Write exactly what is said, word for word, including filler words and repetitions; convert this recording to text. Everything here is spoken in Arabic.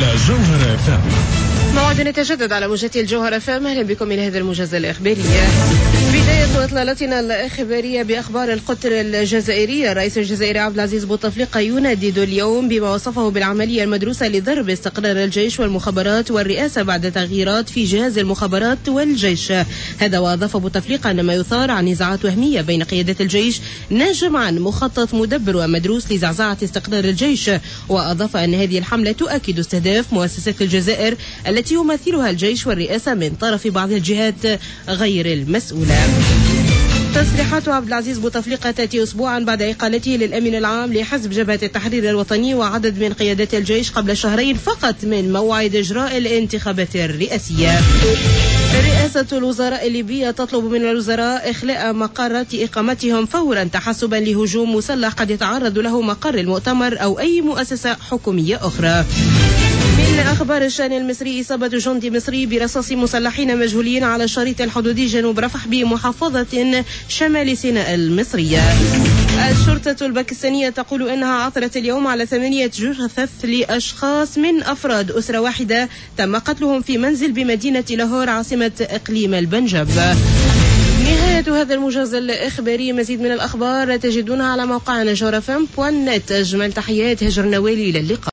على جوهر اف ام. موعد يتجدد على موجة الجوهر اف ام. اهلا بكم الى هذا الموجز الاخباري. بداية اطلالتنا الاخبارية باخبار القطر الجزائرية. الرئيس الجزائري عبد العزيز بوتفليقة يندد اليوم بما وصفه بالعملية المدروسة لضرب استقرار الجيش والمخابرات والرئاسة بعد تغييرات في جهاز المخابرات والجيش. هذا واضاف بوتفليقة ان ما يثار عن نزاعات وهمية بين قيادات الجيش ناجم عن مخطط مدبر ومدروس لزعزعة استقرار الجيش. واضاف ان هذه الحملة تؤكد استهداف مؤسسات الجزائر التي يمثلها الجيش والرئاسة من طرف بعض الجهات غير المسؤولة. تصريحات عبد العزيز بوتفليقة تأتي أسبوعا بعد إقالته للأمين العام لحزب جبهة التحرير الوطني وعدد من قيادات الجيش قبل شهرين فقط من موعد إجراء الانتخابات الرئاسية. رئاسة الوزراء الليبية تطلب من الوزراء إخلاء مقرات إقامتهم فورا تحسبا لهجوم مسلح قد يتعرض له مقر المؤتمر أو أي مؤسسة حكومية أخرى. من أخبار الشأن المصري، إصابة جندي مصري برصاص مسلحين مجهولين على الشريط الحدودي جنوب رفح بمحافظة شمال سيناء المصرية. الشرطة الباكستانية تقول إنها عثرت اليوم على ثمانية جثث لأشخاص من أفراد أسرة واحدة تم قتلهم في منزل بمدينة لاهور عاصمة إقليم البنجاب. نهاية هذا الموجز الإخباري. مزيد من الأخبار تجدونها على موقعنا جوهر اف ام دوت نت. أجمل تحيات هجر نوالي، إلى اللقاء.